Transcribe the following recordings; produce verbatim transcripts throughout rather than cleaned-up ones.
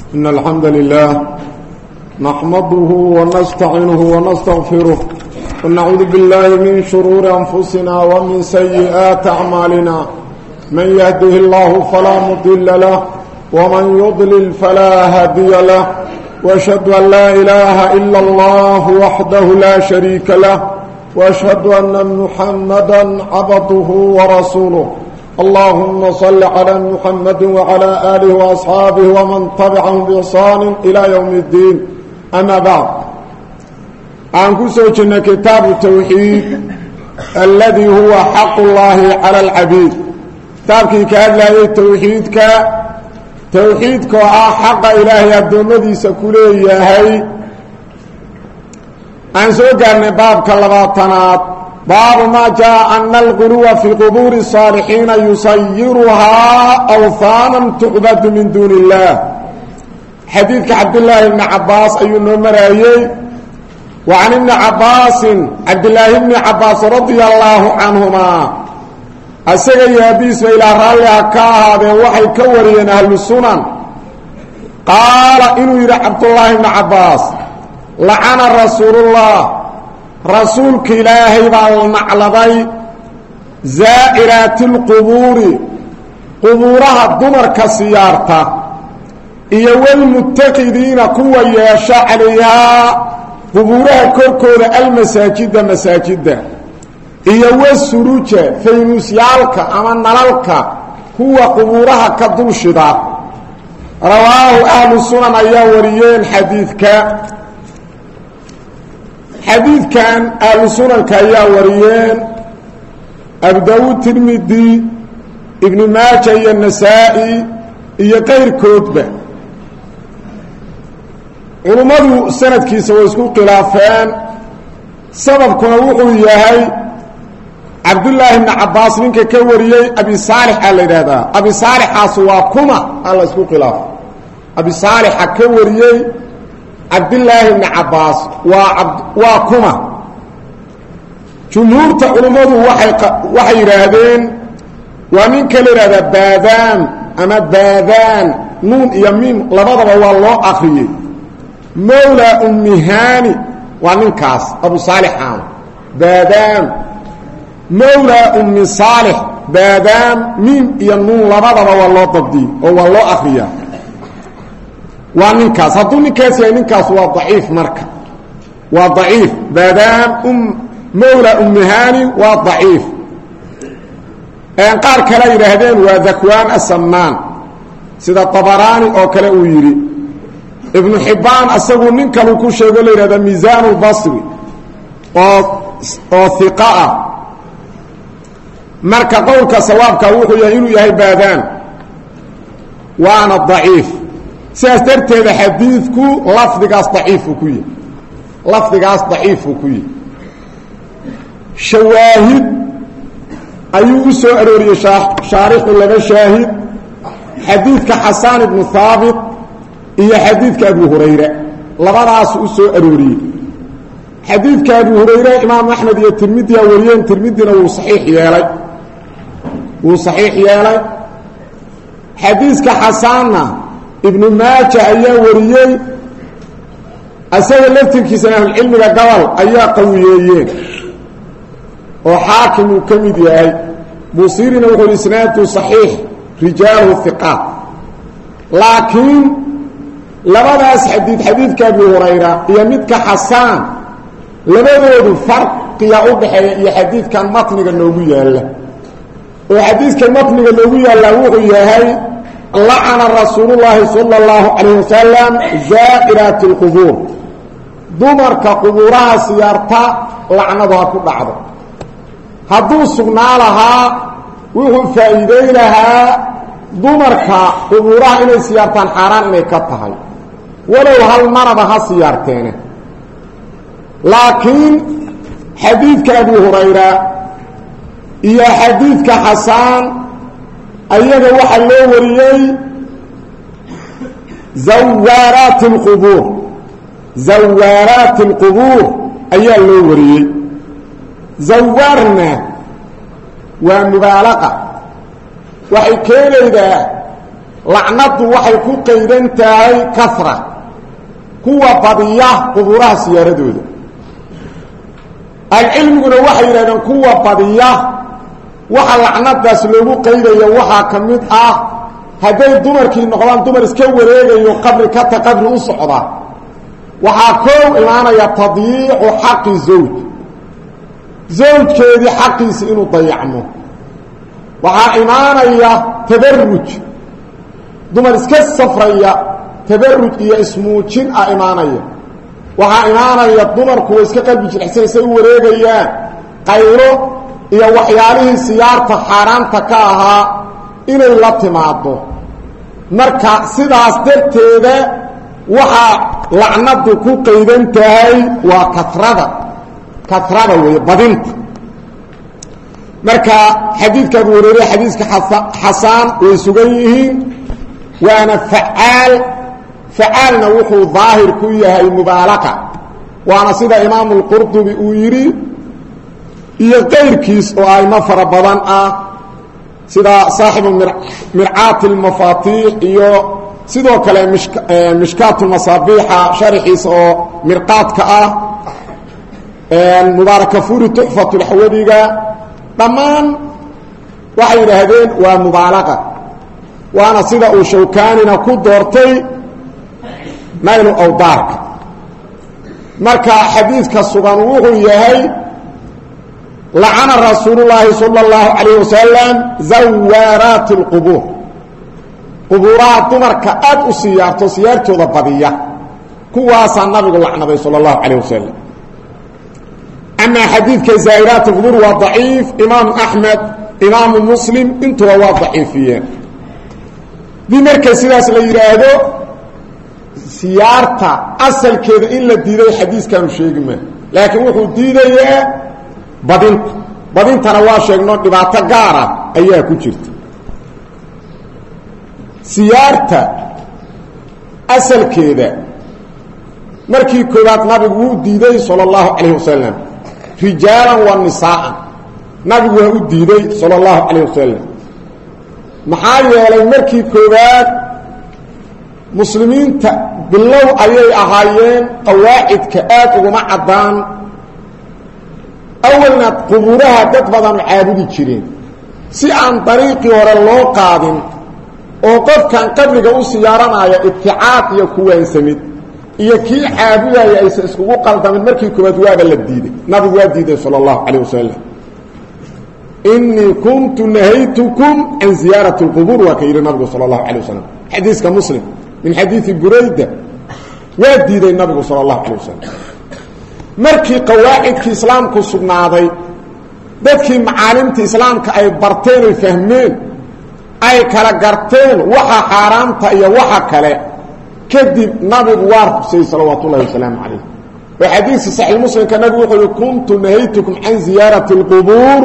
إن الحمد لله نحمده ونستعينه ونستغفره ونعوذ بالله من شرور أنفسنا ومن سيئات أعمالنا من يهده الله فلا مضل له ومن يضلل فلا هادي له وأشهد أن لا إله إلا الله وحده لا شريك له وأشهد أن محمدا عبده ورسوله اللهم صل على محمد وعلى آله وأصحابه ومن تبعهم بإحسان إلى يوم الدين أما بعد عنكو سوچنا كتاب التوحيد الذي هو حق الله على العبيد كتابك كهلا التوحيد توحيدك حق إلهي الدومدي سكولي هي عن سوقنا باب كلباتنات باب ما جاء أن الغلو في قبور الصالحين يصيرها أوثانا تعبد من دون الله حديث عبد الله بن عباس أي النمر أيه وعن ابن عباس عبد الله بن عباس رضي الله عنهما السجى يابيس إلى رالها كهذا وحي كوريين أهل السنن قال إنه يرى عبد الله بن عباس لعن رسول الله رسولك إلهي بالنعلبي زائرات القبور قبورها الدمر كسيارته إيو المتقدين كوة يشاء عليها قبورها كوركورة المساجد مساجد إيو السروج فينوسيالك أما نلالك هو قبورها كدوشدا رواه أهل السنن أيوريين حديثك حديث كان أهل سنن كايا وريين أبو داود ترمذي ابن ماجه النسائي iyo qeyrkoodba culimadu sanadkiisa way isku khilaafeen sababkuna wuxuu yahay Abdullah ibn Abbas ninka ka wariyay Abi Salih ala yiraahdaa Abi Salih aas waa kuma alla isku khilaaf Abi Salih ka wariyay Abdullah ibn Abbas waa waa kuma jumhuurta culimadu waxay waxay yiraahdeen waa nin kale yiraahdaa baadaan ama baadaan nuun iyo miim labadaba waa loo akhriyay mawla ummihani waa ninkaas Abu Salih aan baadaan mawla ummi Salih baadaan miim iyo nuun labadaba waa loo dabdiyay oo waa loo akhriyaa waa ninkaas hadduu ninkaas yahay ninkaas waa daciif marka waa daciif baadaan um mawla ummihani waa daciif qaar kale yiraahdeen waa Dhakwaan as-Sammaan sida Tabarani oo kale uu yiri Ibn Hibban asagu nin kale ku sheego leeyahay Mizan al-Basri oo oo thiqa marka qowlka sawaabka wuxuu yahay inuu yahay baadaan waana daciif sidaas darteeda xadiidku lafdigaas daciif ku yahay lafdigaas daciif ku yahay shawaahid ayuu soo arooriyay shaarixu laba shaahid xadiidka Hasan ibn Thabit iyo xadiidka Abu Hurayra labadaas uu soo arooriyay xadiidka Abu Hurayra Imam Ahmad iyo Tirmidhi wariyeen Tirmidhina uu saxiix yeelay uu saxiix yeelay xadiidka Hasanna ibn Majah ayaa wariyay asaga laftirkiisa cilmiga gabal ayaa qawiyeeyeen oo xaakim uu kamid yahay Busirina wuxuu isnaadu saxiix rijaalu thiqat laakiin labadaas xadiid xadiidka Abu Hurayra iyo midka Hasan labadoodu farqiya u dhaxeeya iyo xadiidkan matniga noogu yaala oo xadiidkan matniga noogu yaala wuxuu yahay la'ana rasuulullaahi sallallahu alayhi wasallam zaa'iratul qubur dumarka quburaha siyaarta la'nada ku dhacdo hadduu sugnaa lahaa wuxuu faa'iideyn lahaa dumarka quburaha inay siyaartaan xaaraan inay ka tahay walow hal maraba ha siyaarteene laakiin xadiidka Abu Hurayra iyo xadiidka Hasan ayaga waxa loo wariyay zawaratul qubur zawaratul qubur ayaa loo wariyay زوارنا ومبالغة وحي كيليدا lacnadu waxay ku qaydan tahay kasra kuwa badiya qubuuraha siyaaradooda alcilmiguna waxay yidhahdeen kuwa badiya waxa lacnadaas loogu qaydayo waxaa ka mid ah hadday dumarkii noqdaan dumar iska wareegayo qabri ka ta qabri u socda waxaa koow imaanaya tadyiicu xaqi zawj zawjkeedii xaqiisa inuu dayacmo waxaa imaanaya tabaruj dumar iska safraya tabaruj iyo ismuujin ah imaanaya waxaa imaanaya dumarku way iska qalbi jilicsanaysa u wareegayaan qaylo iyo waxyaalihii siyaarta xaaraanta ka ahaa inay la timaado marka sidaas darteeda waxaa lacnadu ku qaydan tahay waa katrada katrada wey badinta marka xadiidka Abu Hurayra xadiiska xasaan way sugan yihiin waana facaal facaalna wuxuu daahir ku yahay mubaalaqa waana sida imaam al-Qurtubi uu yiri iyo qeyrkiis oo ay ma fara badan ah sida saaxibu mir'aat al-mafatih iyo sidoo kale mishkaat al-masabiha sharxiis oo mirqaadka ah een mubarakafuri tuhfatu al-hawadiga dhamaan waxay yiraahdeen waa mubaalaqa waana sida uu shawkaanina ku doortay nayl awdark marka xadiiska sugan wuxuu yahay la'ana rasuulullaahi sallallahu alayhi wasallam zawarat alqubur quburaha dumarka aad u siyaarto siyaartooda badiya kuwaasa nabigu lacnaday sallallahu alayhi wasallam ama xadiidka zaa'irat alqubur waa daciif imaam ahmed imaam muslim intuba waa daciifiyeen di marka sidaas la yiraahdo siyaarta asalkeeda in la diiday xadiiskan uu sheegma laakiin wuxuu diidayaa badinta badintana waa sheegno dhibaato gaar ah ayaa ku jirta siyaarta asalkeeda markii koobaad nabigu uu diiday sallallahu alayhi wasallam rijaalan wa nisaa nabigu waa u diiday sallallahu alayhi wasallam maxaa yeelay markii koobaad muslimiinta bilow ayay ahaayeen qawaacidka aad uguma cadaan awalna quburaha dad badan caabudi jireen si aan dariiqii hore loo qaadin oo qofkan qabriga u siyaaranaya ibticaad iyo kuwaansamid iyo kii caabudaya aysa iskugu qaldamin markii koobaad waaba la diiday nabigu waa diiday sallallahu alayhi wasallam inni kuntu nahaytukum an ziyarati alqubur wa kayra nabigu sallallahu alayhi wasallam hadiiska muslim min hadiisi burayda waa diiday nabigu sallallahu alayhi wasallam markii qawaacidkii islaamku sugnaaday dadkii macaalimta islaamka ay barteen ay fahmeen ay kala garteen waxa xaraamta iyo waxa kale kadib nabigu waa xusay sallallahu wasallam alayhi wa hadiisi sahih muslim kana nabigu wuxuu kuntu nahaytukum an ziyarati alqubur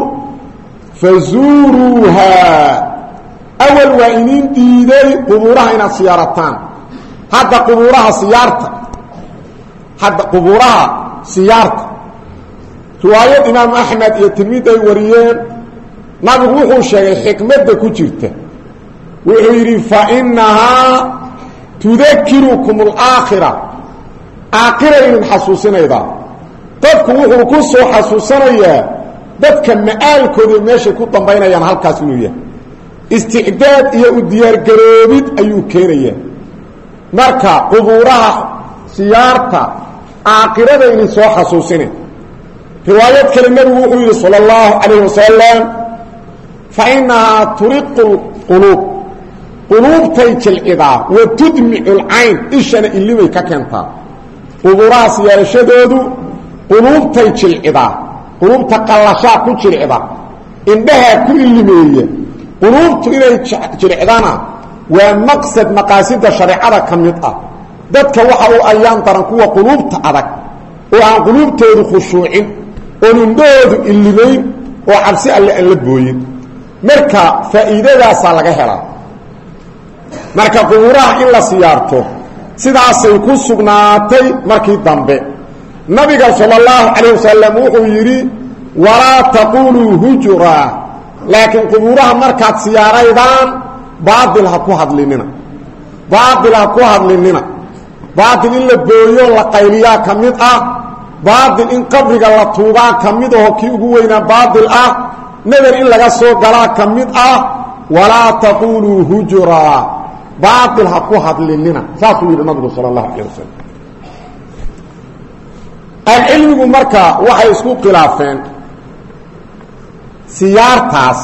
fazuruha awal wa inin diiday quburaha ina siyaaratan hadda quburaha siyaarta hadda quburaha siyaarta riwaayad imaam ahmed iyo tirmidhi ay wariyeen nabigu wuxuu sheegay xikmadda ku jirta wuxuu yiri fa innaha tudhakirukum al-aakhirah aakhirayna xasuusinayda dadku wuxuu ku soo xasuusanayaa dadka maalkooda meesha ku dambeynayaan halkaas inuu yahay isticdaad iyo u diyaar garoobid ayuu keenayaa marka quburaha siyaarta aakhirada inay soo xasuusinay riwaayad kale nabigu wuxuu yiri sallallahu alayhi wasallam fa innaha turiqul qulub qulubtay jilcida wa tudmi'ul ayn ishana ilimay ka keentaa quburaha siyaarashadoodu qulubtay jilcida qulubta qallasha ku jilcida indhaha ku ilimeeya qulubtu inay jilcidana waa maqsad maqaasida shariicada kamid ah dadka waxa uu ayaan daran kuwa qulubta adag oo aan qulubtoodu khushuucin oo indhoodu ilimeyn oo cabsi alle aan la booyin marka faa'iidadaas laga helaa marka quburaha in la siyaarto sidaasay ku sugnaatay markii dambe nabiga sallallahu alayhi wasallam wuxuu yiri wala taqulu hujra laakin quburaha markaad siyaaraydaan baatil ha ku hadlinina baatil ha ku hadlinina baatil in la booyo la qayliyaa ka mid ah baatil in qabriga la tuubaa ka mid aho kii ugu weynaa baatil ah nadar in laga soo galaa ka mid ah walaa taquluu hujuraa baatil ha ku hadlinina saasuu yidhi nabigu sala allahu calayh wasalam alcilmigu marka waxay isku khilaafeen siyaartaas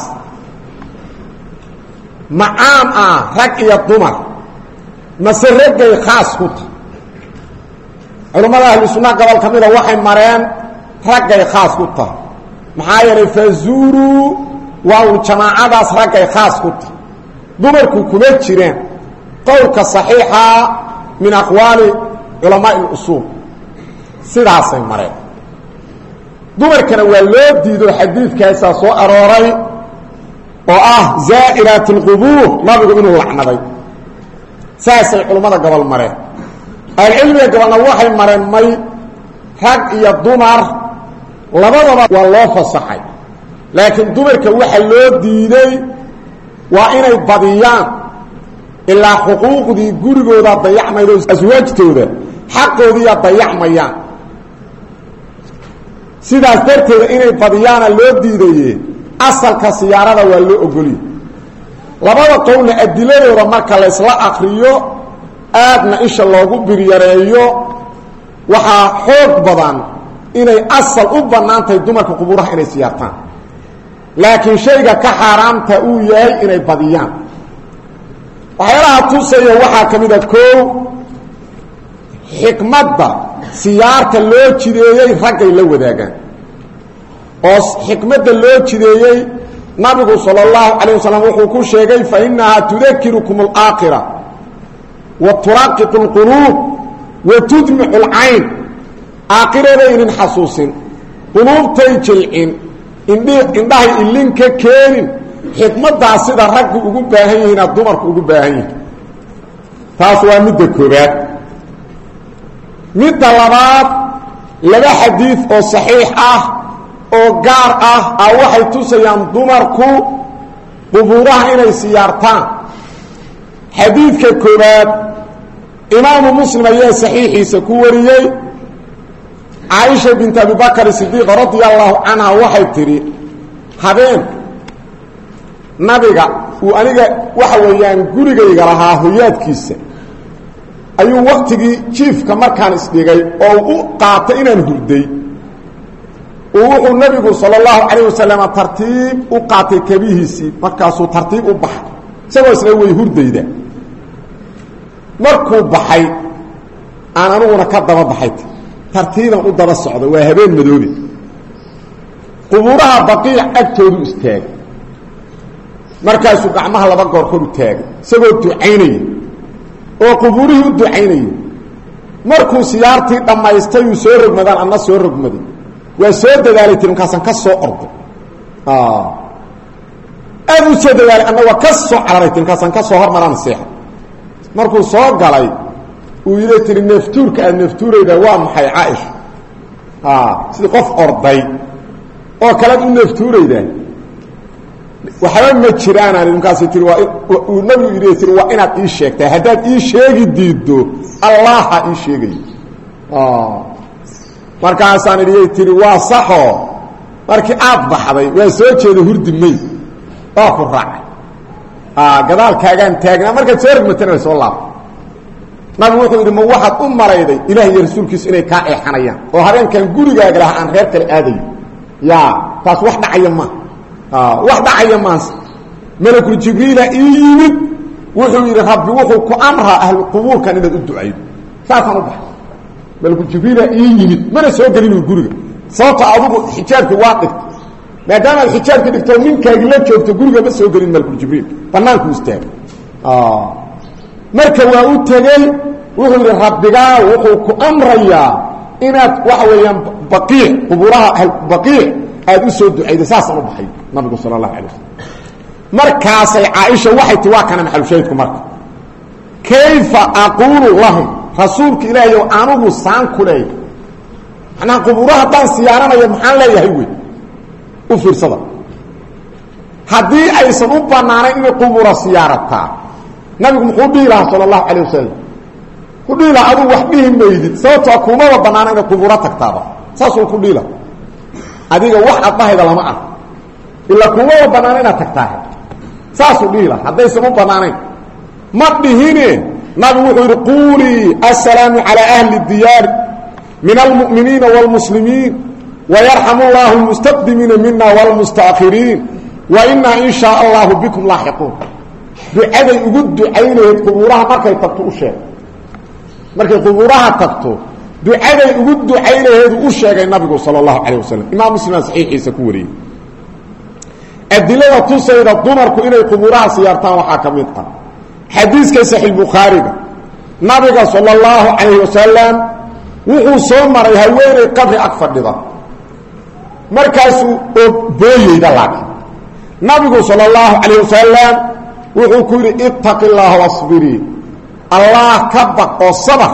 macaam ah rag iyo dumar mase raggay khaas ku tahay culammada ahlu sunnaha gobol ka mida waxay mareen raggay khaas ku tahay maxaa yeelay fazuuruu waa un jamaacadaas raggay khaas ku tahay dumarku kuma jireen qowlka saxiixa min aqwaali culamaai lusuul sidaasay mareen dumarkana waa loo diido xadiidkaasaa soo arooray oo ah zaa'iraat alqubuur nabigu inuu lacnaday saasay culammada gobol mareen ahlucilmiga gobolna waxay mareen may rag iyo dumar labadaba waa loo fasaxay laakiin dumarka waxa loo diiday waa inay badiyaan ilaa xuquuqdii gurigooda dayacmaydo aswaajtooda xaqoodiiya dayacmayaan sidaas darteeda inay badiyaana loo diidaye asalka siyaarada waa loo ogoliye labada qowlna adiladooda marka laysla akriyo aadna isha loogu biryareeyo waxaa xoog badan inay asal u bannaan tahay dumarka qubuuraha inay siyaartaan laakiin shayga ka xaaraamta uu yahay inay badiyaan waxyaalaha tusaya waxaa ka mid a koow xikmadda siyaarta loo jideeyey raggay la wadaagaan oo xikmadda loo jideeyey nabigu sala allahu calayh wasalam wuxuu ku sheegay fa innahaa tudakirukum alaakhira wa turaqiqu alquluub wa tudmixu alcayn aakhiraday inin xasuusin quluubtay jilcin indh indhahay ilin ka keenin xikmaddaas sida raggu ugu baahan yihiina dumarku ugu baahan yihin taas waa midda koobaad midda labaad laba xadiid oo saxiix ah oo gaar ah ah waxay tusayaan dumarku qubuuraha inay siyaartaan xadiidka koobaad imaamu muslim ayaa saxiixiisa ku wariyey caaisha bint abi bakr sidiiq radia allahu canha waxay tidhi habeen nabiga uu aniga waxa weeyaan gurigayga lahaa hoyaadkiisa ayuu waktigii jiifka markaan isdhigay oo u qaatay inaan hurday oo wuxuu nabigu sala allahu calayh wasalam tartiib u qaatay kabihiisii markaasuu tartiib u baxay isagoo isla way hurdayda markuu baxay aan aniguna ka daba baxay tartiiban u daba socda waa habeen madoobe qubuuraha baqiic agtoodu istaagay markaasuu gacmaha laba goor kor u taagay isagoo ducaynaya oo qubuurihii u ducaynaya markuu siyaartii dhammaystay uu soo rogmadaan anna soo rogmaday waa soo dadaalay tiri markaasaan ka soo orday aad u soo dadaalay anna waa ka soo cararay tiri markaasaan ka soo hormaraan seexa markuu soo galay uu yidhi tiri neeftuurka aad neeftuurayda waa maxay caaisha sidii qof orday oo kalead u neeftuurayda waxba ma jiraan markaas tii waa uu nabigu yidhi tii waa inaad ii sheegtaa haddaad ii sheegi diiddo allaha ii sheegayo markaasaan idhi tii waa saxoo markii aad baxday waa soo jeeda hurdi may waa ku raacay gadaalkaagaan taagnaa markaad soo rogmatana way soo laabtay nabigu wuxuu yidhi ma waxaad u malayday ilaah iyo rasuulkiisu inay kaa eexanayaan oo habeenkan gurigaaga laha aan reer kale aadayo ya taas wax dhacaya ma wax dhacaya maanse malakul jibriila ii yimid wuxuu yidhi rabbi wuxuu ku amraa ahlu qubuurkan inaad u ducaydo saasaan u baxay malakul jibriila ii yimid mana soo gelin guriga sababta adugu xijaabkii waa dhigto maadaama aad xijaabkii dhigto ninkaagii la joogto guriga ma soo gelin malakul jibriil banaanku istaagay marka waa u tegey wuxuu yidhi rabbigaa wuxuu ku amrayaa inaad waxa weeyaan baqiic qubuuraha baqiic aad u soo ducayda saasaan u baxay nabigu sala allahu alay wasalam markaasay caaisha waxay ti waa kana maxalushaydku marka kayfa aquulu lahum rasuulka ilaahay ow anugu saan ku leeyahay macnaha qubuuraha haddaan siyaaranaya maxaan leeyahay wey u fiirsada haddii aysan u bannaanayn inay qubuura siyaarataa nabigu muxuu dhihi lahaa sala allahu calayh wasalam ku dhihi lahaa aduu wax dhihi maydid sababtoo kumaba bannaana inay qubuuro tagtaaba saasuu ku dhihi laha adiga wax addahayda lama ah ilaa kumaba bannaana inaad tagtaa saasuu dhihi laha haddaysan u bannaanayn ma dhihine nabigu wuxuu yidhi quulii assalaamu calaa ahli diyaar min almu'miniina wاlmuslimiin wayarxamu اllahu lmustaqdimiina mina wاlmustaأkhiriin wainaa in shaa allahu bikum laaxiquun ducaday ugu ducaynayd qubuuraha markay tagto u sheeg markay qubuuraha tagto ducaday ugu ducaynaheedu u sheegay nabigu salى اllahu calayh wasalam imaam muslimaa saxiixiisa ku wariyey adilada tusayda dumarku inay qubuuraha siyaartaan waxaa ka mid ah xadiiska saxiix bukhaariga nabiga salى اllahu calayh wasalam wuxuu soo maray haweeney qabri ag fadhida markaasuu oo booyeyda laakiin nabigu salى اllahu calayh wasalam wuxuu ku yidhi ittaqi اllaha wasbirii allah ka baq oo sabr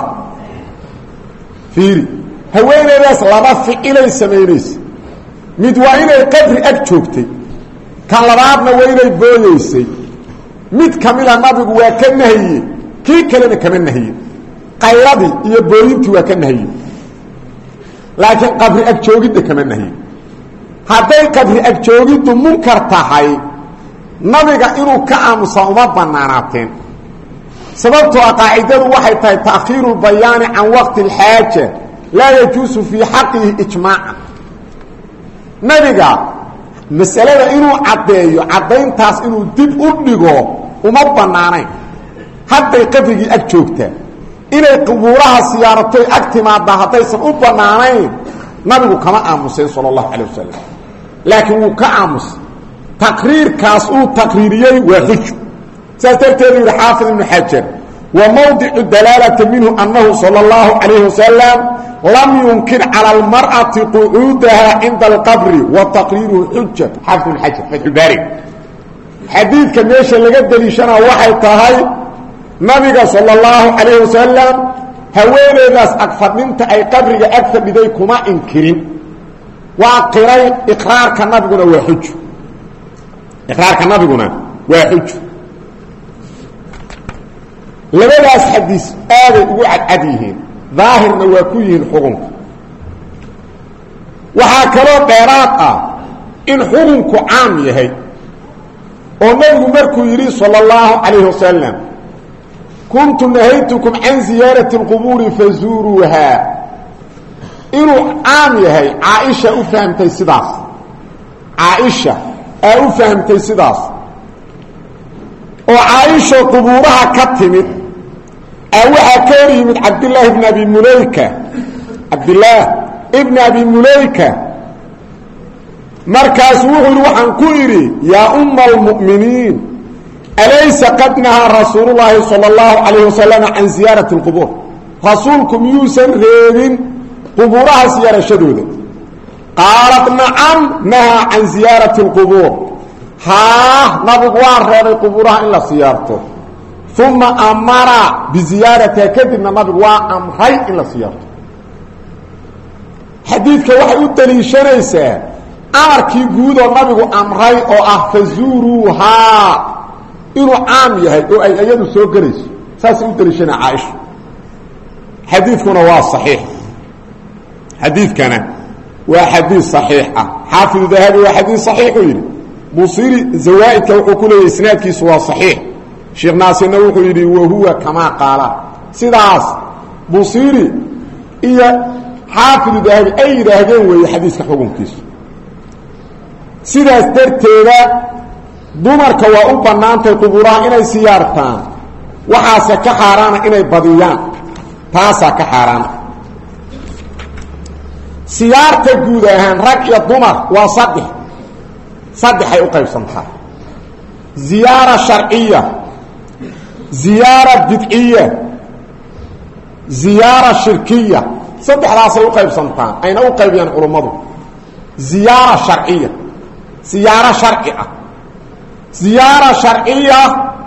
fiiri haweeneydaas laba ficilay samaynaysa mid waa inay qabri ag joogtay kan labaadna waa inay booyeysay mid kamida nabigu waa ka nahiyey kii kalena kama nahiye qayladii iyo booyintii waa ka nahiye laakiin qabri ag joogidda kama nahiye hadday qabri ag joogiddu munkar tahay nabiga inuu ka aamusaa uma banaanaateen sababtoo ah qaacidadu waxay tahay ta'khiiru lbayaani can waqti alxaaja laa yajuusu fii xaqihi ijmaacan nabiga masalada inuu caddeeyo caddayntaas inuu dib u dhigo uma bannaanayn hadday qabrigii ag joogtaa inay qubuuraha siyaaratoy ag timaaddaa haddaysan u bannaanayn nabigu kama aamuseen sala allahu calayh wasalam laakiin wuu ka aamusay taqriirkaas uu taqriiriyey waa xujo saas darteedu yidhi xaafid ibnu xajar wa mawdicu dalaalati minhu annahu sala allahu calayhi wasalam lam yunkir cala almar'ati qucuudaha cinda alqabri wa taqriiruhu xuja xaafid ibnu xajar fatxulbaari xadiidka meesha laga deliishanaa waxay tahay nabiga sala allahu calayhi wasalam haweeneydaas agfadhinta ay qabriga ag fadhiday kuma inkirin waa qiray iqraarka nabiguna waa xujo iqraarka nabiguna waa xujo labadaas xadiis aaday ugu cadcad yihiin daahirna waa ku yihiin xukunka waxaa kaloo dheeraad ah in xukunku caam yahay oo nabigu markuu yidhi sala allahu calayhi wasalam kuntu nahaytukum can ziyaarati اlqubuuri fazuuruuha inuu caam yahay caaisha u fahamtay sidaas caaisha aa u fahamtay sidaas oo caaisha qubuuraha ka timid aa waxaa ka hor yimid cabdillaahi bn abi mulayka cabdillaah ibn abi mulayka markaasu wuxuu yidhi waxaan ku idhi yaa umma almu'miniin alaysa qad nahaa rasuulu llaahi sala allahu calayh wasalam can ziyaarati اlqubuur rasuulku miyuusan reebin qubuuraha siyaarashadooda qaalat nacam nahaa can ziyaarati اlqubuur haa nabigu waa reebay qubuuraha in la siyaarto uma amara biziyaaratiha kadibna nabigu waa amray in la siyaarto xadiidka waxay u daliishanaysaa amarkii guudoo nabigu amray oo ah fazuuruuhaa inuu caam yahay oo ay iyadu soo gelayso saasay u daliishanaa caaisha xadiidkuna waa saxiix xadiidkana waa xadiid saxiix ah xaafidu dahabi waa xadiid saxiixuu yidhi busiri zawaaidka wuxuu ku leeyahy isnaadkiisu waa saxiix sheekh naasirna wuxuu yidhi wahuwa kamaa qaala sidaas busiri iyo xaafidu dahabi ay yidhaahdeen weeye xadiiska xukunkiisu sidaas darteeda dumarka waa u bannaantay qubuuraha inay siyaartaan waxaase ka xaaraana inay badiyaan taasaa ka xaaraana siyaarta guud ahaan rag iyo dumar waa saddex saddexay u qaybsantaa ziyaara sharciya ziyaara bidciya ziyaara shirkiya saddexdaasay u qaybsantaa ayna u qaybiyaan culummadu ziyaara sharciya siyaaro sharci ah ziyaara sharciya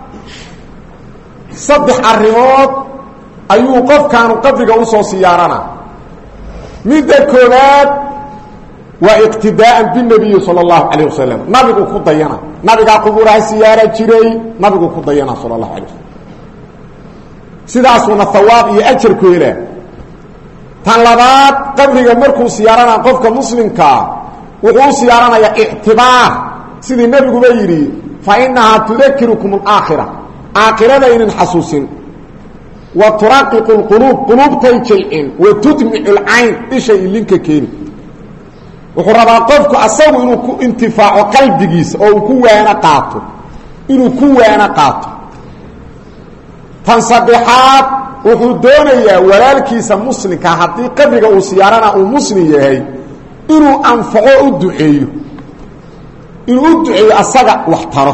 saddex arrimood ayuu qofkaanu qabriga usoo siyaaranaa midda koowaad واقتداء بالنبي صلى الله عليه وسلم نبي كدينا نبي قبورها سياره جيري نبي كدينا صلى الله عليه وسلم sidaasuna thawaab iyo ajir ku helaa tan labaad qabriga markuu siyaarana qofka muslimka wuxuu siyaaranaya i'tibaar sidii nabigu ba yiri fa innaha tudhakkirukum al-aakhirah aakhirada in xasuusin wa turaqiqu al-qulub qulubtay jil'in wa tudmi'u al-ayn ishay linka keeni wuxuu rabaa qofku asagu inuu ku intifaaco qalbigiisa oo uu ku waana qaato inuu ku waana qaato tan saddexaad wuxuu doonayaa walaalkiisa muslimka haddii qabriga uu siyaarana uu muslim yahay inuu anfaco u duceeyo inuu u duceeyo asaga wax taro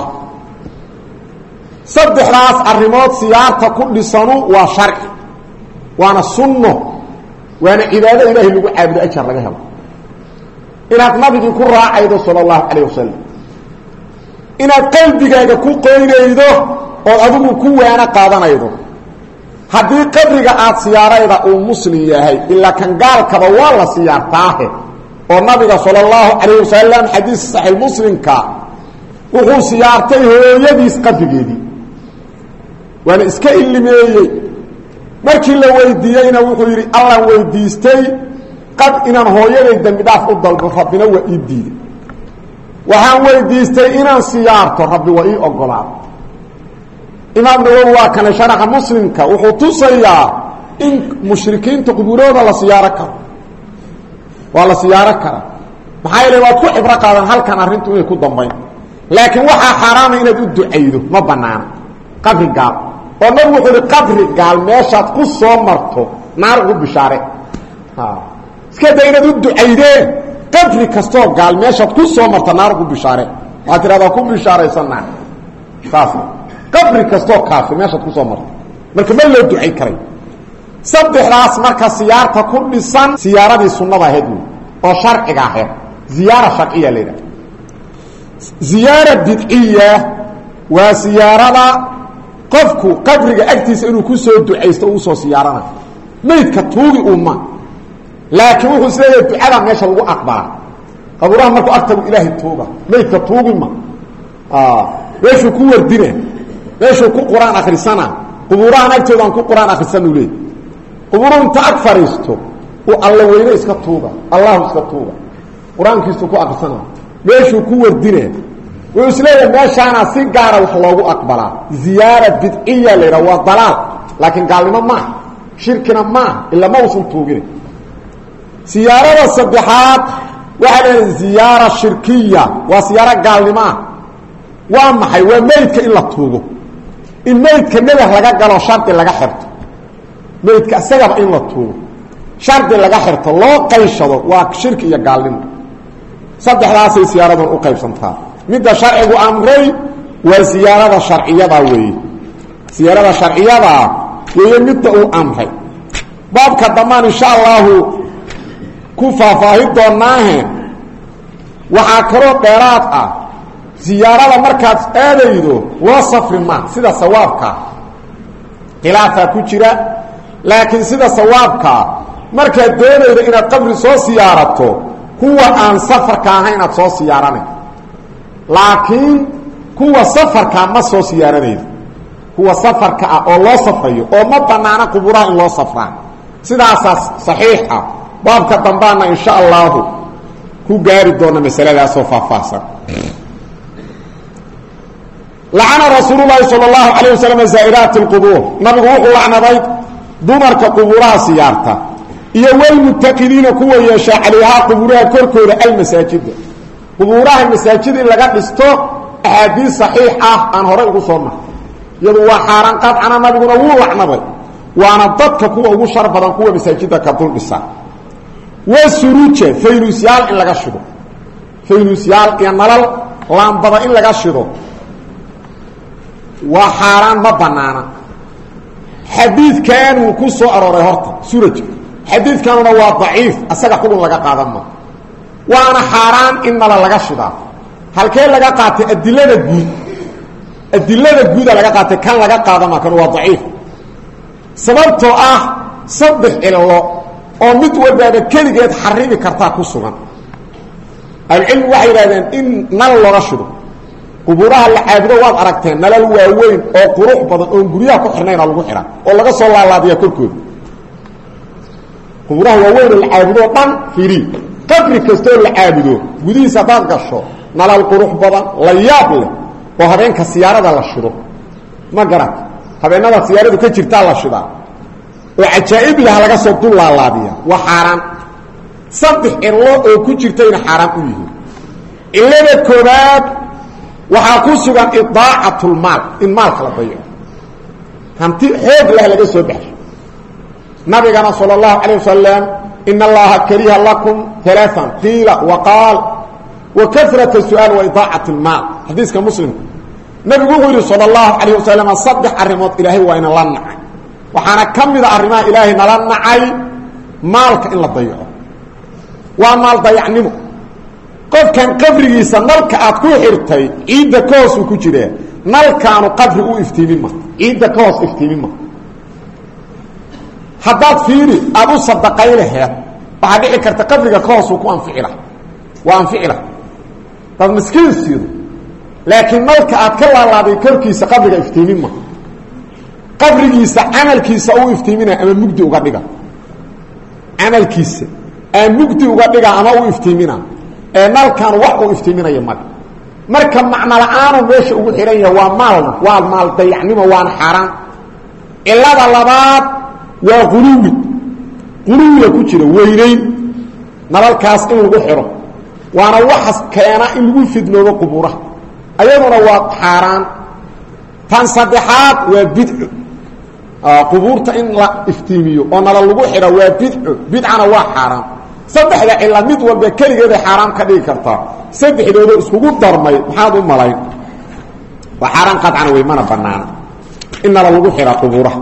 saddexdaas arrimood siyaarta ku dhisanu waa sharci waana sunno waana cibaado ilaahay lagu caabudo ajar laga helo inaad nabigii ku raacaydo sallallahu alayhi wasallam inaad qalbigaaga ku qoynaydo oo adigu ku waana qaadanaydo hadii qabriga aad siyaarayda uu muslim yahay illa kan gaalkaba waa la siyaartaahe oo nabiga sallallahu alayhi wasallam xadiis sahih muslimka wuxuu siyaartay hooyadiis qabrigeedii waana iska ilmeeyay markii la weydiiyayna wuxuu yiri Allah weydiistay qad inaan hooyaday dambi dhaaf u dalbo rabbina waa ii diiday waxaan weydiistay inaan siyaarto rabbi waa ii ogolaaday imaam nawawi waa kana sharaxa muslimka wuxuu tusayaa in mushrikiinta qubuurooda la siyaaro karo waa la siyaaro kara maxaa yeelay waad ku cibro qaadan halkan arrintu inay ku dambayn laakiin waxaa xaraam inaad u ducaydo ma banaana qabri gaal oo nabigu wuxuu yiri qabri gaal meeshaad ku soo marto naar ugu bishaare ha iska day inaad u ducaydeen qabri kasto gaal meeshaad ku soo marto naar ugu bishaare waa tirada ku bishaaraysanaa saas qabri kasto kaafir meesha ku soo martay marka ma loo ducay karay saddexdaas marka siyaarta ku dhisan siyaaradii sunnada ahayd oo sharciga ahayd ziyaara sharciya leedahay ziyaara bid'iyya waa siyaarada qofku qabriga agtiisa inuu ku soo duceysto uu soo siyaarana meedka tuugi umma laakiin wuxuu isleeyahay ducada meesha lagu aqbala qaburaha markuu agtagu ilaahay tuuga meedka tuugi ma ah weeshu ku wardina meeshu ku quraan akhrisana qubuuraha agtoodan ku quraan akhrisan uu leeyahay qubuurun ta akfaristo oo alla weyne iska tuuga allah iska tuuga quraankiisu ku akhrisana meeshu ku wardina way isleeyahay meeshaana si gaar ah wax loogu aqbalaa ziyaara bid'iyya leeyahay waa dalaal laakiin gaalnimo ma shirkina ma illa ma usul tuugin siyaarada saddexaad waxa la ziyaara shirkiyya waa siyaara gaalnimo waa maxay waa meedka in la tuugo in meedka naga laga galo sharti laga xirto meedka asaga in la tuugo sharti laga xirto loo qayshado waa shirki iyo gaalnimo saddexdaas ay siyaaradan u qaybsantaa midda sharcigu amray waa siyaarada sharciyada weey siyaarada sharciyada weey midda uu amray baabka damaan insha Allah ku faahfaahin doonaahe waxa karo dheeraad ah ziyaarada markaad aadaydo waa safri ma sida sawaabka khilaafa ku jira laakiin sida sawaabka markaad doonaydo inaad qabri soo siyaarato kuwa aan safarka ahayn aad soo siyaaranay laakiin kuwa safarka ma soo siyaaranaydo kuwa safarka ah oo loo safrayo oo ma banaana quburaha in loo safraa sidaas saxiix ah baabka dambaana insha Allah ku gaari doona masaladaas oo faahfaahsan la'ana rasuulullaahi sallallahu alayhi wasallam zaa'iraat alqubur nabigu wuxuu lacnaday dumarka quburaha siyaarta iyo wal muttaqidiina kuwa yeesha calayha quburaha korkooda al masaajid quburaha masaajid in laga dhisto ahadiis saxiix ah aan hore ugu soo marnay yadu waa xaraan qad ana nabiguna wuu lacnaday waana dadka kuwa ugu shar badan kuwa masaajidda ka dul dhisa wasuruja fayrusyal in laga shido fayrusyal iyo nalal laambada in laga shido waa xaraan ma banaana xadiidkan uu ku soo arooray horta suraj xadiidkanuna waa daciif asaga xukun laga qaadan ma waana xaraan in nalal laga shida halkee laga qaatay adilada guud adilada guud laga qaatay kan laga qaadan ma kan waa daciif sababtoo ah saddex ilo oo mid walba kaligeed xarimi kartaa ku sugan alcilmi waxay yidhahdeen in nal looga shido qubuuraha la caabudo waad aragteen nalal waaweyn oo qurux badan oon guryaha ku xirnayna lagu xihaa oo laga soo laalaadiya korkooda qubuuraha waaweyn oo la caabudo dhan firi qabri kastoo la caabudo gudihiisa haddaad gasho nalal qurux badan la yaab leh oo habeenka siyaarada la shido ma garat habeenada siyaaradu ka jirtaa la shidaa oo cajaa'ib leh laga soo dul laalaadiya waa xaaraan saddex cirlo oo ku jirtayna xaaraan u yihiin cilada koobaad waxaa ku sugan idaacatlmaal in maalka la dayaco hanti xoog leh laga soo baxsho nabigana sala allahu calayh wasalam ina allaha kariha lakum alaaan qiila waqaal wa karata su-aal wa idaacat lmaal xadiiska muslimka nabigu wuxuu yidhi sala allahu calayh wasalam saddex arrimood ilaahay waa ina la nacay waxaana ka mida arrimaha ilaahay nala nacay maalka in la dayaco waa maal dayacnimo qofkan qabrigiisa nalka aad ku xirtay ciidda ka hoosuu ku jiraa nalkaanu qabri u iftiimin ma ciidda ka hoos iftiimin ma haddaad fiiri aada u sadaqay laheed waxaa dhici karta qabriga ka hoosuu ku anficila waa anficila dad miskiin siido laakiin nalka aad ka laalaaday korkiisa qabriga iftiimin ma qabrigiisa camalkiisa u iftiimina ama mugdi uga dhiga camalkiisa aa mugdi uga dhiga ama u iftiimina ee nalkan wax uu iftiiminaya mag marka macno la-aanu meesha ugu xihan yahay waa maalna waa maal dayacnimo waana xaaraan cilada labaad waa quluwi quluwiga ku jira weynayn nalalkaas in lagu xiro waana waxas keena in lagu fidnoobo qubuuraha ayaduna waa xaaraan tan saddexaad waa bidco qubuurta in la iftiimiyo oo nalal lagu xiro waa bidco bidcana waa xaaraan saddexda cila mid walba keligeeday xaaraam ka dhigi kartaa saddexdooda iskugu darmay maxaad u malayn waa xaaraan qadcana wey mana banaana in nala lagu xiraa qubuuraha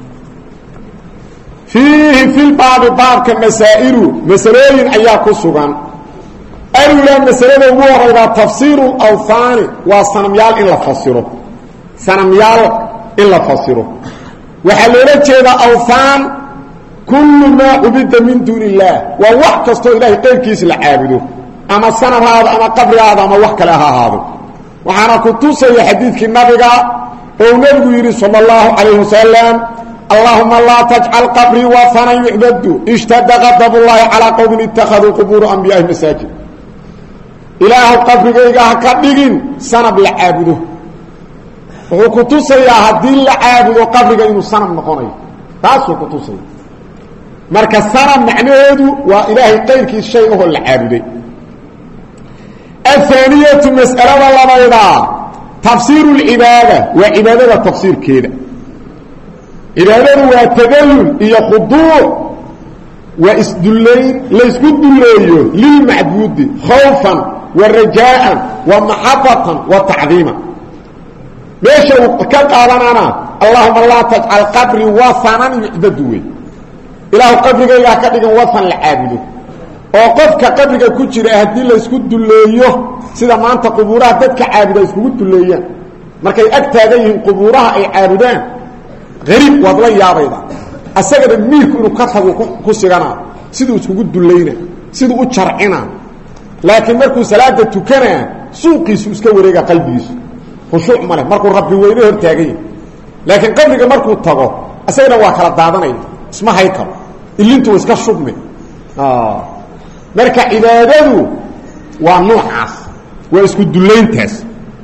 fiihi fi lbaabi baabka masaa'ilu masalooyin ayaa ku sugan alula masalada ugu horaydaa tafsiiru lawhaani waa sanamyaal in la fasiro sanamyaal in la fasiro waxaa loola jeedaa awhaan kullu maa cubida min duuni illaah waa wax kastoo ilaahay qayrkiisa la caabudo ama sanam ha ahaado ama qabri ha ahaado ama wax kale ha ahaado waxaana ku tusaya xadiidkii nabiga oo nabigu yidhi sala allahu calayhi wasalam allahuma laa tajcal qabrii wahanan yucbadu ishtada qadab llahi calaa qowmin ittakhaduu qubuura anbiyaai masaajid ilaahu qabrigayga ha ka dhigin sanab la caabudo wuxuu ku tusayaa haddii la caabudo qabriga inuu sanab noqonayo taasuu ku tusaya marka sanab macnaheedu waa ilaahay qayrkiis shay ahoo la caabuday athaaniyatu mas'alada labaydaa tafsiiru lcibaada waa cibaadada tafsiirkeeda cibaadadu waa tadallul iyo khuduuc waa isdullayn laysku dulleeyo lilmacbuudi khawfan wa rajaa'an wa maxabatan wa tacdiima meesha uu ka qaadanana allahuma laa tajcal qabrii wahanan yucbadu wey ilaahu qabrigaygaa ka dhigan wahan la caabudo oo qofka qabriga ku jira haddii laysku dulleeyo sida maanta qubuuraha dadka caabuda iskugu dulleeyaan markay ag taagan yihiin qubuuraha ay caabudaan ariib waad la yaabayda asagana miirku inuu ka tagu ku siganaa siduu iskugu dullayna siduu u jarcina laakiin markuu salaada tukanaa suuqiisu iska wareega qalbigiisu khushuuc ma leh markuu rabbi weyne hor taagan yahi laakiin qabriga markuu tago asagana waa kala daadanaya isma hay karo ilintu wa iska shubme marka cibaadadu waa noocaas waa isku dullayntaas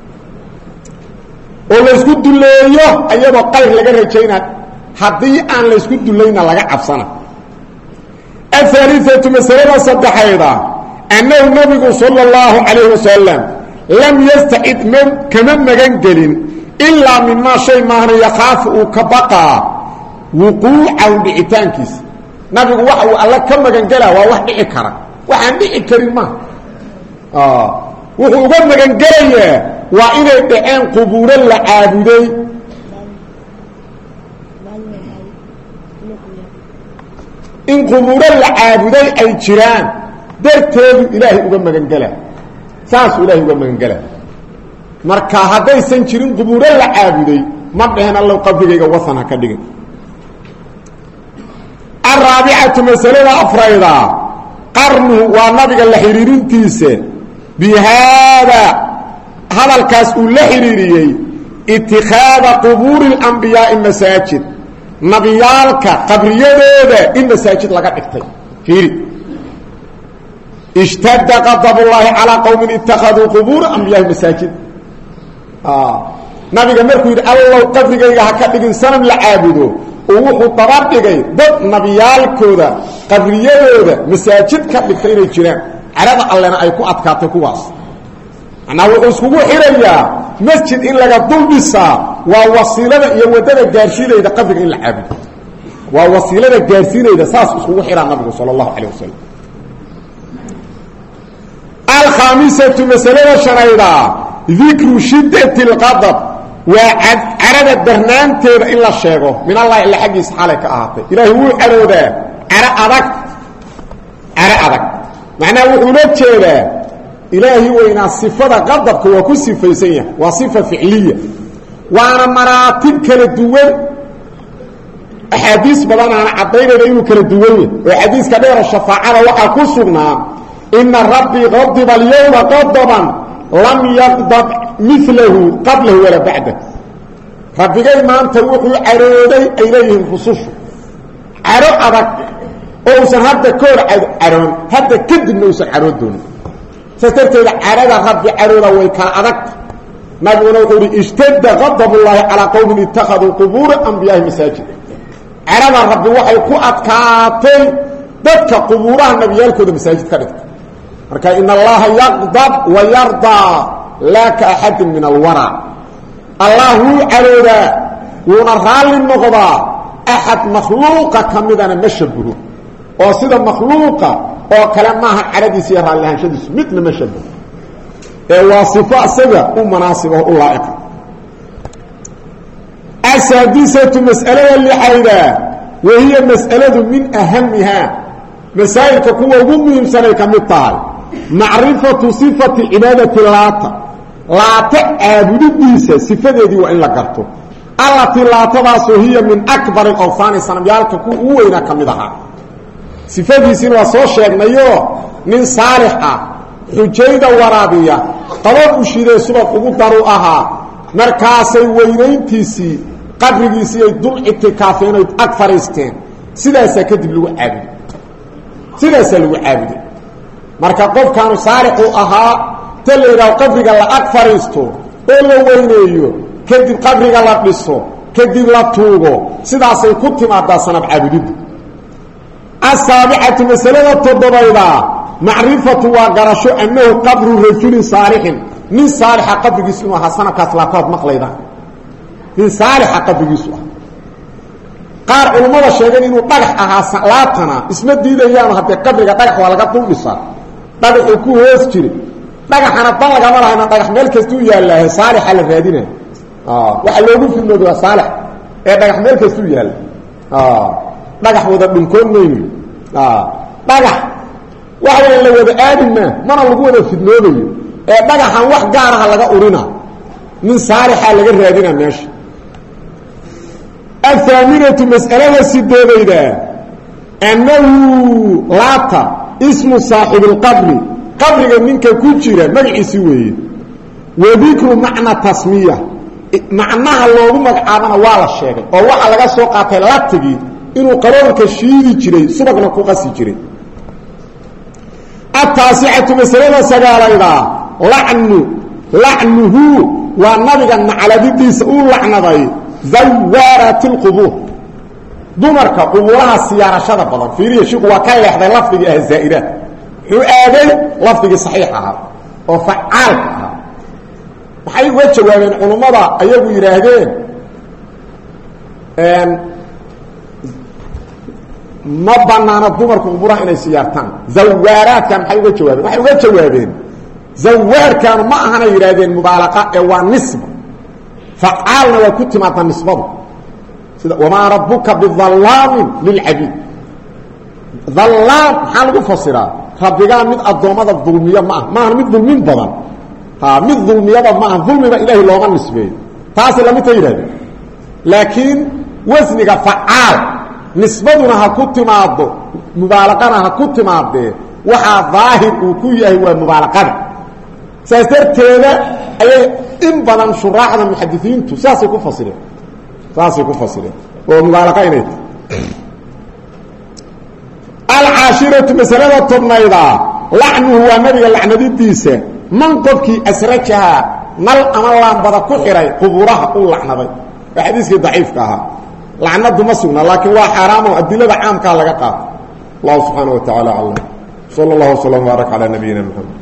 oo la isku dulleeyo iyadoo qayr laga rajayna haddii aan la isku dullayna laga cabsana ahaaliatu masalada saddexayda annahu nabigu sala allahu calayhi wasalam lam yastacid m kama magan gelin ilaa mimaa shay maahna yakhaafu uu ka baqaa wuquucahu dhicitaankiisa nabigu waxa uu alla ka magangelaa waa wax dhici kara waxaan dhici karin ma wuxuu uga magangelayaa waa inay dhaceen qubuuro la caabuday in qubuuro la caabuday ay jiraan darteedu ilaahay uga magangelaa saasuu ilaahay uga magangelaa marka haddaysan jirin qubuuro la caabuday ma dhehen allow qabrigayga wasan ha ka dhigin araabicatu masalada afrayda qarnuhu waa nabiga la xiriirintiisa بهذا هذا الكاس اللحريري اتخاذ قبور الأنبياء المساجد نبيالك قبرياده المساجد لقد اكتب فيري اشتد غضب الله على قوم اتخذوا قبور أنبياء المساجد آه. نبي مركو يقول الله قبرياده هكذا سنم لعابده ووحو طبابده ضد نبيالكوده قبرياده مساجد كبكتين الجنان عرض الله أي كو أدكاتي كواس أنا وحسكو حريا مسجد إن لغا ضلبسا ووصيلة يودد الجارسين إذا قبل إن العابد ووصيلة الجارسين إذا ساس اسكو حرا النبي صلى الله عليه وسلم الخامسة مسألة شرعيدة ذكر شدة الغضب وعرض الدرنان تير إلا الشيخ من الله إلا حق يسحالك أعطي إلهي هو عرضه عرق أدك عرق أدك معناه وحولات كذا إلهي وإن الصفة غضبك وكل صفة سيئة وصفة فعلية وأنا مراتب كالدول أحاديث بدنا أنا عطينا لأنه كالدول وحديث كبير الشفاعة وقع كسرنا إن الرب غضب اليوم غضبا لم يغضب مثله قبله ولا بعده ربي جاي ما أنت وقل عرودي إليهم خصوصه عرو أبك أوسن هذا كور عرون هذا كد إنه أوسن عرودون سترتد عرض ربي عرودا ويكال أدك نبينا يقول اشتد غضب الله على قوم اتخذوا قبور أنبياء مساجد عرض ربي وحي كؤت كاتي ذاتك قبورها النبيان كود مساجد كانت مركا إن الله يغضب ويرضى لا كأحد من الورع الله عرودا ونرغال النغضاء أحد مخلوقة كمدنا مشبه وصيدا مخلوقة وكلام معها عرضي سيرها لها شدس مثل مشبه وصفاء سبع ومناصبه اللائقة السادسة مسألة اللي حيدا وهي مسألة من أهمها مسائل كقوة ومهم سنة كمطال معرفة صفة عبادة اللاطة لاطة عابد الديسة صفة دي وإن لقرته التي لاطة هي من أكبر الأوثان السنبيال كقوة وإن كمدها صفة دي سنوى صوشيك نيو من صالحة حجيدة ورابية طلب أشيدة سبب أقدروا أها مركاسي وينينتيسي قبريسي دول اتكافين أكثر استين سيداسا كدب لو عابد سيداسا لو عابد مركا قف كانوا صالحوا أها تلي لو قبريك الله أكثر استو قولوا وينيو كدب قبريك الله بسو كدب لطوغو سيداسا كنتم أبداسنا بعابد السابعة مسألة التضبيضة معرفة وقرشو أنه قبر رجل صالح من صالح قبر جسمه حسنة كثلاثات مقليدة من صالح قبر جسمه قال علماء الشيخين إنه طرح أها صلاتنا اسم الدين أيام حتى قبر طرح ولا قبر إصار طرح يكون هوسكري طرح أنا طلق أمرها أنا طرح ملكستو يا الله صالح على الرادين آه وحلوه في الموضوع صالح إيه طرح ملكستو يا الله آه طرح وضع من كل مين آه طرح waxa la wada aadina mana lagu wada fidnoobayo ee dhagaxan wax gaar ah laga urina min saarixa laga raadina meesha الثامنة مسألة سيدة أنه لاتا اسم صاحب القبر قبر منك كجرة مجعي سويه وذكر معنى تسمية معناها اللهم مقعابنا والا الشيء ووحا لغا سوقات لاتقي إنه قرارك الشيري جري سبقنا كوقسي جري التاسعة مسألة سقالة لعنه لعنه والنبي على ذي سؤول لعنه زوارة القبور دمرك قبورها السيارة شرف بضان فيريه شيخ وكان يحضر لفظك الزائرات يؤدي لفظك صحيحها وفعالها وحي وجه ومن علماء أيضا يراهدين ما بنانا دمرك قبورها إلى سيارتان زوارات كان حي وجه ومن وحي وجه ومن زوار كان معهنا يراهدين مبالغة والنسبة فعالنا وكنت ما تنسبه وما ربك بالظلام للعبيد ظلام حال فصيرا ربك مد الظلمات الظلميه ما ما مد ظلمين بدن ها مد ظلميه ما ظلم الهي لوغا نسبه تاس لما تيراد لكن وزنك فعال نسبتنا كنت ما مبالغه كنت ما وحا ظاهر وكو يهي مبالغه ساسرتيدا اي ان بدن شراحنا محدثين تساسي كفصلين ساسي كفصلين ومبالغين العاشرة مسألة الطبنيضة لعنه هو النبي اللعنة ديسة من قبكي أسركها نل أمالان بدا كحري قبورها قول لعنة بي وحديثك ضعيف كها لعنة دمسونا لكن هو حرام وأدلة عام كها لقاء الله سبحانه وتعالى علم صلى الله وسلم وبارك على نبينا محمد